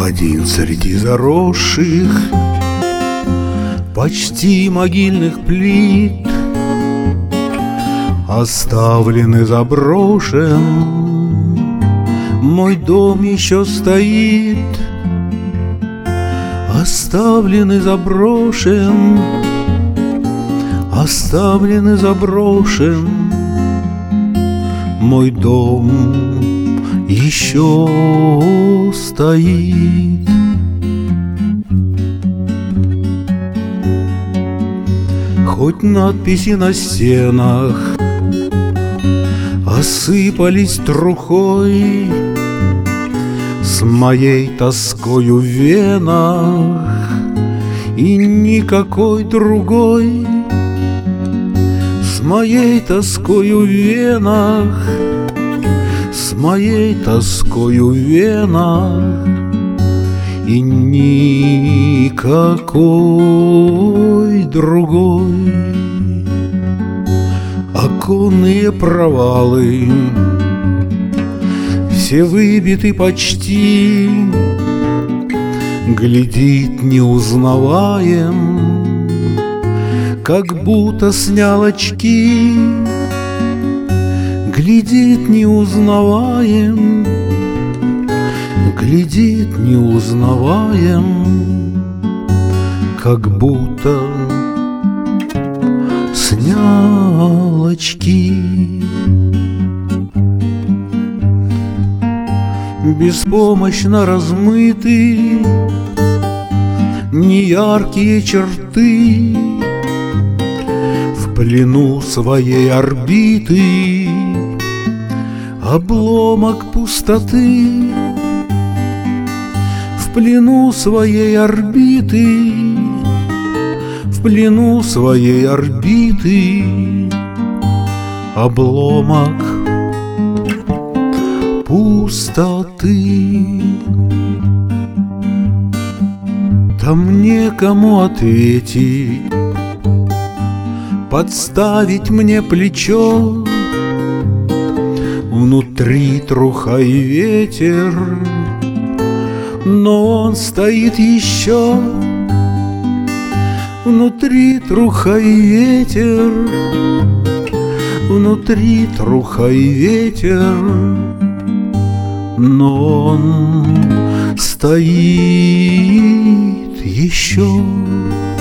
Один среди заросших, почти могильных плит, оставлен и заброшен, мой дом еще стоит. Оставлен и заброшен, оставлен и заброшен, мой дом еще стоит. Хоть надписи на стенах осыпались трухой, с моей тоскою в венах и никакой другой, с моей тоскою в венах, с моей тоскою в венах и никакой другой. Оконные провалы все выбиты почти, глядит неузнаваем, как будто снял очки. Глядит неузнаваем, глядит неузнаваем, как будто снял очки. Беспомощно размыты неяркие черты, в плену своей орбиты обломок пустоты, в плену своей орбиты, в плену своей орбиты обломок пустоты. Там некому ответить, подставить мне плечо. Внутри труха и ветер, но он стоит еще. Внутри труха и ветер, внутри труха и ветер, но он стоит еще.